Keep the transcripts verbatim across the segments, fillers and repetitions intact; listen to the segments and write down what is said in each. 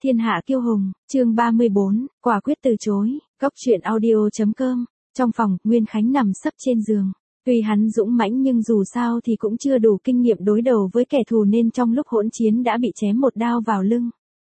Thiên hạ kiêu hùng, chương ba mươi bốn, quả quyết từ chối, Cốc truyện audio.com. Trong phòng, Nguyên Khánh nằm sấp trên giường. Tuy hắn dũng mãnh nhưng dù sao thì cũng chưa đủ kinh nghiệm đối đầu với kẻ thù nên trong lúc hỗn chiến đã bị chém một đao vào lưng.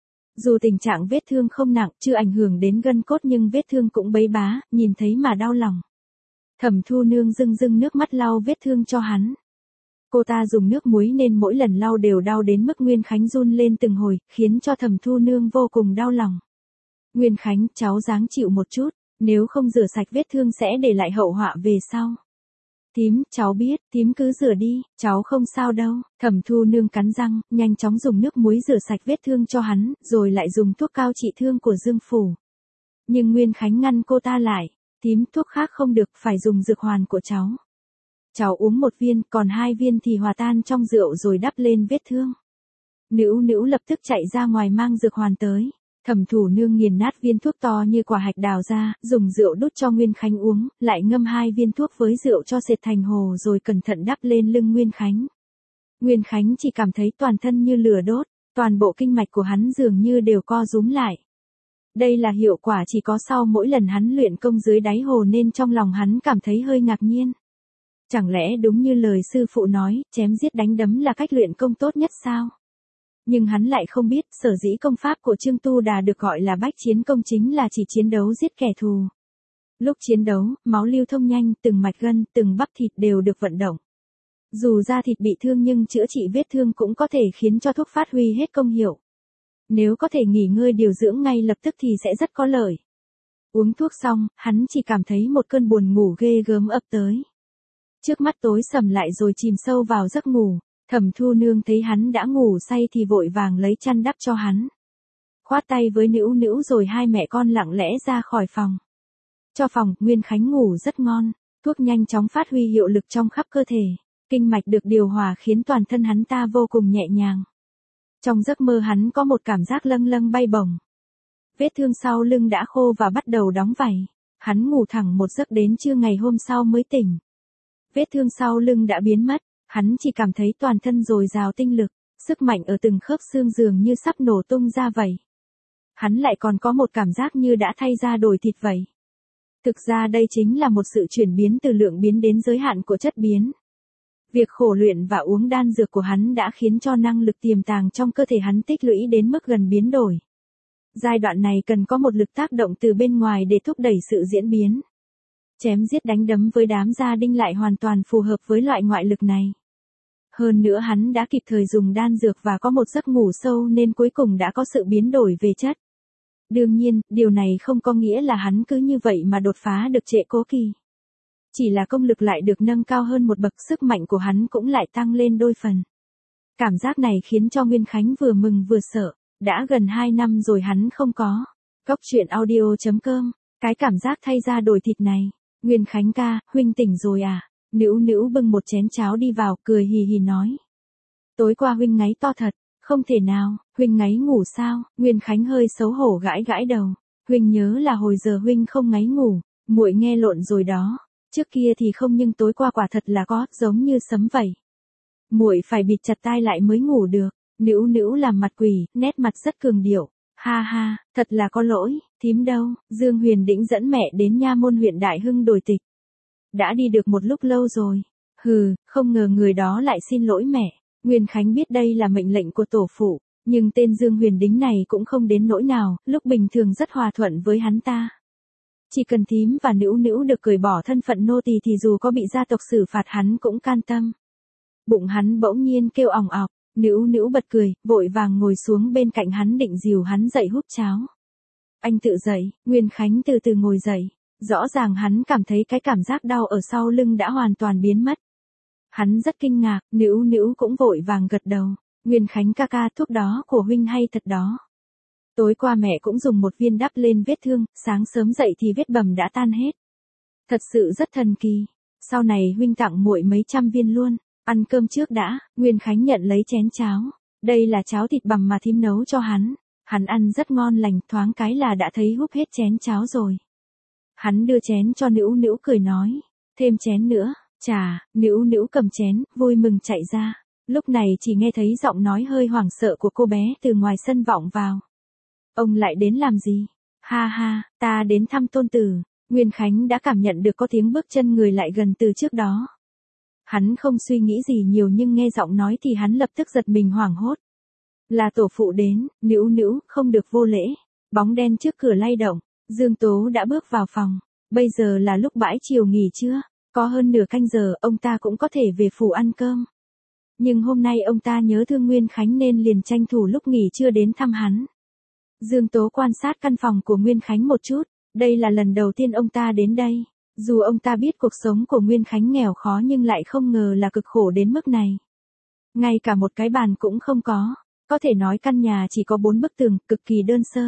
Dù tình trạng vết thương không nặng, chưa ảnh hưởng đến gân cốt nhưng vết thương cũng bấy bá, nhìn thấy mà đau lòng. Thẩm Thu Nương rưng rưng nước mắt lau vết thương cho hắn. Cô ta dùng nước muối nên mỗi lần lau đều đau đến mức Nguyên Khánh run lên từng hồi, khiến cho Thẩm Thu Nương vô cùng đau lòng. Nguyên Khánh, cháu ráng chịu một chút, nếu không rửa sạch vết thương sẽ để lại hậu họa về sau. Thím, cháu biết, thím cứ rửa đi, cháu không sao đâu. Thẩm Thu Nương cắn răng, nhanh chóng dùng nước muối rửa sạch vết thương cho hắn, rồi lại dùng thuốc cao trị thương của Dương Phủ. Nhưng Nguyên Khánh ngăn cô ta lại, thím, thuốc khác không được, phải dùng dược hoàn của cháu. Cháu uống một viên, còn hai viên thì hòa tan trong rượu rồi đắp lên vết thương. Nữu Nữu lập tức chạy ra ngoài mang dược hoàn tới. Thẩm Thủ Nương nghiền nát viên thuốc to như quả hạch đào ra, dùng rượu đút cho Nguyên Khánh uống, lại ngâm hai viên thuốc với rượu cho sệt thành hồ rồi cẩn thận đắp lên lưng Nguyên Khánh. Nguyên Khánh chỉ cảm thấy toàn thân như lửa đốt, toàn bộ kinh mạch của hắn dường như đều co rúm lại. Đây là hiệu quả chỉ có sau mỗi lần hắn luyện công dưới đáy hồ nên trong lòng hắn cảm thấy hơi ngạc nhiên. Chẳng lẽ đúng như lời sư phụ nói, chém giết đánh đấm là cách luyện công tốt nhất sao? Nhưng hắn lại không biết, sở dĩ công pháp của Trương Tu Đà được gọi là bách chiến công chính là chỉ chiến đấu giết kẻ thù. Lúc chiến đấu, máu lưu thông nhanh, từng mạch gân, từng bắp thịt đều được vận động. Dù da thịt bị thương nhưng chữa trị vết thương cũng có thể khiến cho thuốc phát huy hết công hiệu. Nếu có thể nghỉ ngơi điều dưỡng ngay lập tức thì sẽ rất có lợi. Uống thuốc xong, hắn chỉ cảm thấy một cơn buồn ngủ ghê gớm ập tới. Trước mắt tối sầm lại rồi chìm sâu vào giấc ngủ. Thẩm Thu Nương thấy hắn đã ngủ say thì vội vàng lấy chăn đắp cho hắn. Khoát tay với Nữu Nữu rồi hai mẹ con lặng lẽ ra khỏi phòng. Cho phòng, Nguyên Khánh ngủ rất ngon, thuốc nhanh chóng phát huy hiệu lực trong khắp cơ thể. Kinh mạch được điều hòa khiến toàn thân hắn ta vô cùng nhẹ nhàng. Trong giấc mơ hắn có một cảm giác lâng lâng bay bổng. Vết thương sau lưng đã khô và bắt đầu đóng vảy. Hắn ngủ thẳng một giấc đến trưa ngày hôm sau mới tỉnh. Vết thương sau lưng đã biến mất. Hắn chỉ cảm thấy toàn thân dồi dào tinh lực, sức mạnh ở từng khớp xương dường như sắp nổ tung ra vậy. Hắn lại còn có một cảm giác như đã thay da đổi thịt vậy. Thực ra đây chính là một sự chuyển biến từ lượng biến đến giới hạn của chất biến. Việc khổ luyện và uống đan dược của hắn đã khiến cho năng lực tiềm tàng trong cơ thể hắn tích lũy đến mức gần biến đổi. Giai đoạn này cần có một lực tác động từ bên ngoài để thúc đẩy sự diễn biến. Chém giết đánh đấm với đám gia đinh lại hoàn toàn phù hợp với loại ngoại lực này. Hơn nữa hắn đã kịp thời dùng đan dược và có một giấc ngủ sâu nên cuối cùng đã có sự biến đổi về chất. Đương nhiên, điều này không có nghĩa là hắn cứ như vậy mà đột phá được trệ cố kỳ. Chỉ là công lực lại được nâng cao hơn một bậc, sức mạnh của hắn cũng lại tăng lên đôi phần. Cảm giác này khiến cho Nguyên Khánh vừa mừng vừa sợ, đã gần hai năm rồi hắn không có. Cốc truyện audio.com, cái cảm giác thay da đổi thịt này. Nguyên Khánh ca, huynh tỉnh rồi à? Nữu Nữu bưng một chén cháo đi vào, cười hì hì nói. Tối qua huynh ngáy to thật, không thể nào, huynh ngáy ngủ sao? Nguyên Khánh hơi xấu hổ gãi gãi đầu. Huynh nhớ là hồi giờ huynh không ngáy ngủ, muội nghe lộn rồi đó. Trước kia thì không nhưng tối qua quả thật là có, giống như sấm vậy. Muội phải bịt chặt tai lại mới ngủ được. Nữu Nữu làm mặt quỷ, nét mặt rất cường điệu. Ha ha, thật là có lỗi, thím đâu? Dương Huyền Đĩnh dẫn mẹ đến nha môn huyện Đại Hưng đổi tịch. Đã đi được một lúc lâu rồi. Hừ, không ngờ người đó lại xin lỗi mẹ. Nguyên Khánh biết đây là mệnh lệnh của tổ phụ, nhưng tên Dương Huyền Đính này cũng không đến nỗi nào, lúc bình thường rất hòa thuận với hắn ta. Chỉ cần thím và Nữu Nữu được cởi bỏ thân phận nô tỳ thì dù có bị gia tộc xử phạt hắn cũng can tâm. Bụng hắn bỗng nhiên kêu ỏng ọc, Nữu Nữu bật cười, vội vàng ngồi xuống bên cạnh hắn định dìu hắn dậy húp cháo. Anh tự dậy, Nguyên Khánh từ từ ngồi dậy. Rõ ràng hắn cảm thấy cái cảm giác đau ở sau lưng đã hoàn toàn biến mất. Hắn rất kinh ngạc, Nữu Nữu cũng vội vàng gật đầu. Nguyên Khánh ca ca, thuốc đó của huynh hay thật đó. Tối qua mẹ cũng dùng một viên đắp lên vết thương, sáng sớm dậy thì vết bầm đã tan hết. Thật sự rất thần kỳ. Sau này huynh tặng muội mấy trăm viên luôn. Ăn cơm trước đã. Nguyên Khánh nhận lấy chén cháo. Đây là cháo thịt bằm mà thím nấu cho hắn. Hắn ăn rất ngon lành, thoáng cái là đã thấy húp hết chén cháo rồi. Hắn đưa chén cho Nữu Nữu cười nói, thêm chén nữa. Chà, Nữu Nữu cầm chén, vui mừng chạy ra. Lúc này chỉ nghe thấy giọng nói hơi hoảng sợ của cô bé từ ngoài sân vọng vào. Ông lại đến làm gì? Ha ha, ta đến thăm tôn tử. Nguyên Khánh đã cảm nhận được có tiếng bước chân người lại gần từ trước đó. Hắn không suy nghĩ gì nhiều nhưng nghe giọng nói thì hắn lập tức giật mình hoảng hốt. Là tổ phụ đến, nữu nữu, không được vô lễ. Bóng đen trước cửa lay động, Dương Tố đã bước vào phòng. Bây giờ là lúc bãi chiều nghỉ trưa, có hơn nửa canh giờ ông ta cũng có thể về phủ ăn cơm. Nhưng hôm nay ông ta nhớ thương Nguyên Khánh nên liền tranh thủ lúc nghỉ trưa đến thăm hắn. Dương Tố quan sát căn phòng của Nguyên Khánh một chút, đây là lần đầu tiên ông ta đến đây. Dù ông ta biết cuộc sống của Nguyên Khánh nghèo khó nhưng lại không ngờ là cực khổ đến mức này. Ngay cả một cái bàn cũng không có, có thể nói căn nhà chỉ có bốn bức tường, cực kỳ đơn sơ.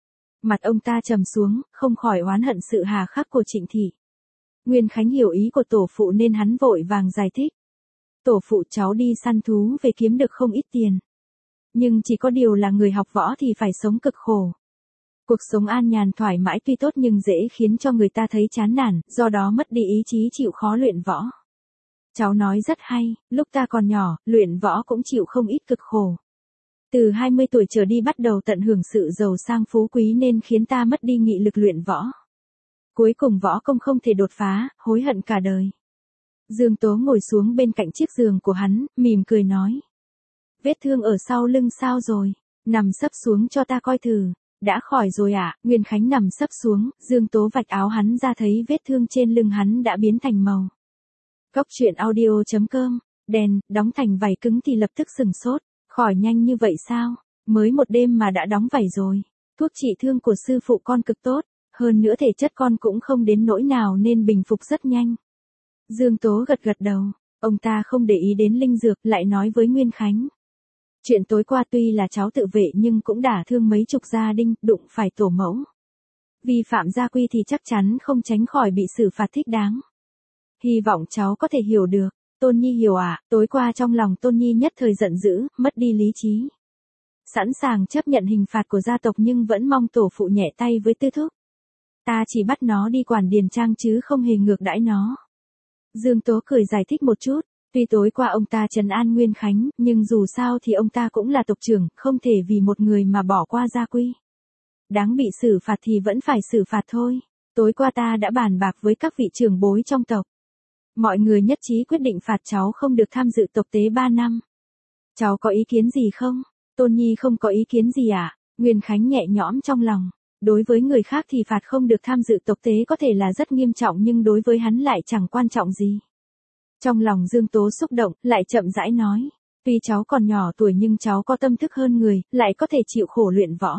Mặt ông ta trầm xuống, không khỏi oán hận sự hà khắc của Trịnh Thị. Nguyên Khánh hiểu ý của tổ phụ nên hắn vội vàng giải thích. Tổ phụ, cháu đi săn thú về kiếm được không ít tiền. Nhưng chỉ có điều là người học võ thì phải sống cực khổ. Cuộc sống an nhàn thoải mái tuy tốt nhưng dễ khiến cho người ta thấy chán nản, do đó mất đi ý chí chịu khó luyện võ. Cháu nói rất hay, lúc ta còn nhỏ, luyện võ cũng chịu không ít cực khổ. Từ hai mươi tuổi trở đi bắt đầu tận hưởng sự giàu sang phú quý nên khiến ta mất đi nghị lực luyện võ. Cuối cùng võ công không thể đột phá, hối hận cả đời. Dương Tố ngồi xuống bên cạnh chiếc giường của hắn, mỉm cười nói. Vết thương ở sau lưng sao rồi? Nằm sấp xuống cho ta coi thử. Đã khỏi rồi ạ, à? Nguyên Khánh nằm sấp xuống, Dương Tố vạch áo hắn ra thấy vết thương trên lưng hắn đã biến thành màu. Cốc truyện audio chấm com, đèn, đóng thành vảy cứng thì lập tức sừng sốt. Khỏi nhanh như vậy sao? Mới một đêm mà đã đóng vảy rồi. Thuốc trị thương của sư phụ con cực tốt, hơn nữa thể chất con cũng không đến nỗi nào nên bình phục rất nhanh. Dương Tố gật gật đầu, ông ta không để ý đến linh dược, lại nói với Nguyên Khánh. Chuyện tối qua tuy là cháu tự vệ nhưng cũng đả thương mấy chục gia đình, đụng phải tổ mẫu. Vi phạm gia quy thì chắc chắn không tránh khỏi bị xử phạt thích đáng. Hy vọng cháu có thể hiểu được. Tôn Nhi hiểu ạ, à, tối qua trong lòng Tôn Nhi nhất thời giận dữ, mất đi lý trí. Sẵn sàng chấp nhận hình phạt của gia tộc nhưng vẫn mong tổ phụ nhẹ tay với Tư Thúc. Ta chỉ bắt nó đi quản điền trang chứ không hề ngược đãi nó. Dương Tố cười giải thích một chút, tuy tối qua ông ta trấn an Nguyên Khánh, nhưng dù sao thì ông ta cũng là tộc trưởng, không thể vì một người mà bỏ qua gia quy. Đáng bị xử phạt thì vẫn phải xử phạt thôi. Tối qua ta đã bàn bạc với các vị trưởng bối trong tộc. Mọi người nhất trí quyết định phạt cháu không được tham dự tộc tế ba năm. Cháu có ý kiến gì không? Tôn Nhi không có ý kiến gì ạ. À? Nguyên Khánh nhẹ nhõm trong lòng. Đối với người khác thì phạt không được tham dự tộc tế có thể là rất nghiêm trọng nhưng đối với hắn lại chẳng quan trọng gì. Trong lòng Dương Tố xúc động, lại chậm rãi nói. Tuy cháu còn nhỏ tuổi nhưng cháu có tâm thức hơn người, lại có thể chịu khổ luyện võ.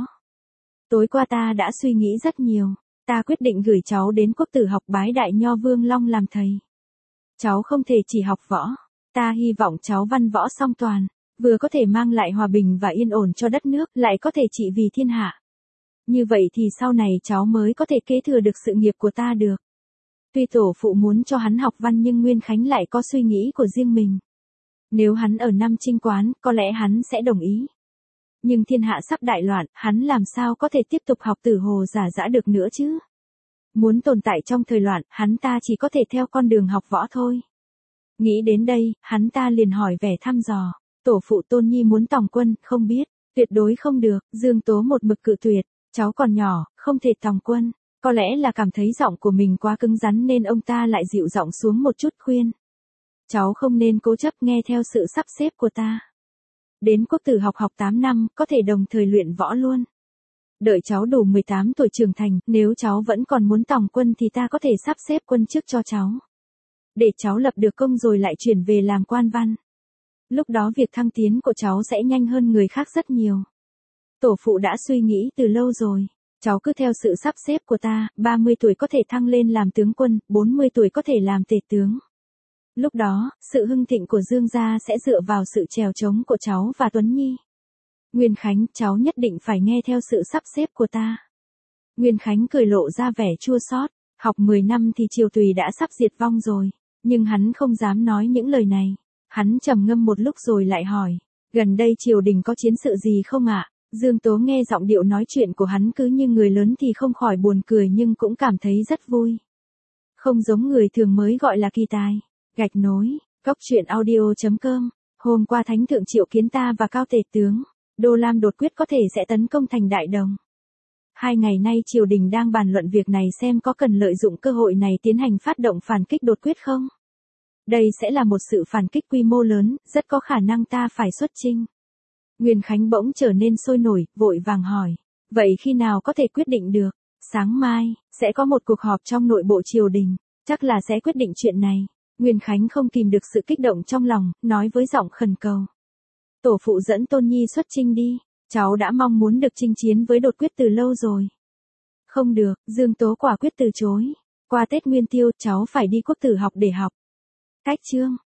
Tối qua ta đã suy nghĩ rất nhiều. Ta quyết định gửi cháu đến Quốc Tử học bái Đại Nho Vương Long làm thầy. Cháu không thể chỉ học võ. Ta hy vọng cháu văn võ song toàn, vừa có thể mang lại hòa bình và yên ổn cho đất nước, lại có thể trị vì thiên hạ. Như vậy thì sau này cháu mới có thể kế thừa được sự nghiệp của ta được. Tuy tổ phụ muốn cho hắn học văn nhưng Nguyên Khánh lại có suy nghĩ của riêng mình. Nếu hắn ở Nam Trinh Quán, có lẽ hắn sẽ đồng ý. Nhưng thiên hạ sắp đại loạn, hắn làm sao có thể tiếp tục học Tử Hồ giả dã được nữa chứ? Muốn tồn tại trong thời loạn, hắn ta chỉ có thể theo con đường học võ thôi. Nghĩ đến đây, hắn ta liền hỏi vẻ thăm dò. Tổ phụ Tôn Nhi muốn tòng quân, không biết. Tuyệt đối không được, Dương Tố một mực cự tuyệt. Cháu còn nhỏ, không thể tòng quân. Có lẽ là cảm thấy giọng của mình quá cứng rắn nên ông ta lại dịu giọng xuống một chút khuyên. Cháu không nên cố chấp nghe theo sự sắp xếp của ta. Đến Quốc Tử học học tám năm, có thể đồng thời luyện võ luôn. Đợi cháu đủ mười tám tuổi trưởng thành, nếu cháu vẫn còn muốn tòng quân thì ta có thể sắp xếp quân chức cho cháu. Để cháu lập được công rồi lại chuyển về làm quan văn. Lúc đó việc thăng tiến của cháu sẽ nhanh hơn người khác rất nhiều. Tổ phụ đã suy nghĩ từ lâu rồi. Cháu cứ theo sự sắp xếp của ta, ba mươi tuổi có thể thăng lên làm tướng quân, bốn mươi tuổi có thể làm tể tướng. Lúc đó, sự hưng thịnh của Dương gia sẽ dựa vào sự trèo trống của cháu và Tuấn Nhi. Nguyên Khánh, cháu nhất định phải nghe theo sự sắp xếp của ta. Nguyên Khánh cười lộ ra vẻ chua xót. Học mười năm thì Triều Tùy đã sắp diệt vong rồi. Nhưng hắn không dám nói những lời này. Hắn trầm ngâm một lúc rồi lại hỏi. Gần đây triều đình có chiến sự gì không ạ? Dương Tố nghe giọng điệu nói chuyện của hắn cứ như người lớn thì không khỏi buồn cười nhưng cũng cảm thấy rất vui. Không giống người thường mới gọi là kỳ tài. Gạch nối, cốc truyện audio chấm com. Hôm qua Thánh Thượng triệu kiến ta và Cao Tể tướng. Đô Lam đột quyết có thể sẽ tấn công thành Đại Đồng. Hai ngày nay triều đình đang bàn luận việc này xem có cần lợi dụng cơ hội này tiến hành phát động phản kích đột quyết không? Đây sẽ là một sự phản kích quy mô lớn, rất có khả năng ta phải xuất chinh. Nguyên Khánh bỗng trở nên sôi nổi, vội vàng hỏi. Vậy khi nào có thể quyết định được? Sáng mai, sẽ có một cuộc họp trong nội bộ triều đình, chắc là sẽ quyết định chuyện này. Nguyên Khánh không kìm được sự kích động trong lòng, nói với giọng khẩn cầu. Tổ phụ dẫn Tôn Nhi xuất chinh đi, cháu đã mong muốn được chinh chiến với đột quyết từ lâu rồi. Không được, Dương Tố quả quyết từ chối. Qua Tết Nguyên Tiêu, cháu phải đi quốc tử học để học. Cách chương.